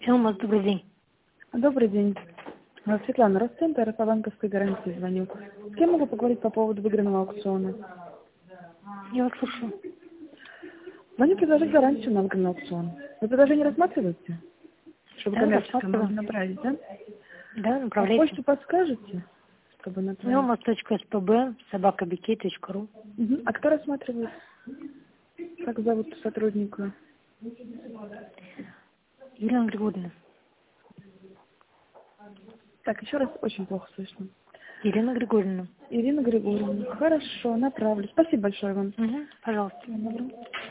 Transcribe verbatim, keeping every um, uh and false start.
Илмаз, добрый день. Добрый день. А, Светлана, Росцентр Рафа-банковской гарантии звоню. С кем могу поговорить по поводу выигранного аукциона? Я вас слушаю. Звоню предложить гарантию на выигранный аукцион. Вы предложение рассматриваете? Чтобы Да, коммерческое рассматриваю. могли направить, да? Да, А направляйте. почту подскажете, чтобы направить? илмаз точка эс пэ бэ собака би кей точка ру. Мгм. А кто рассматривает? Как зовут сотрудника? Елена Григорьевна. Так, еще раз очень плохо слышно. Елена Григорьевна. Ирина Григорьевна. Хорошо, направлю. Спасибо большое вам. Угу, пожалуйста. Всего доброго.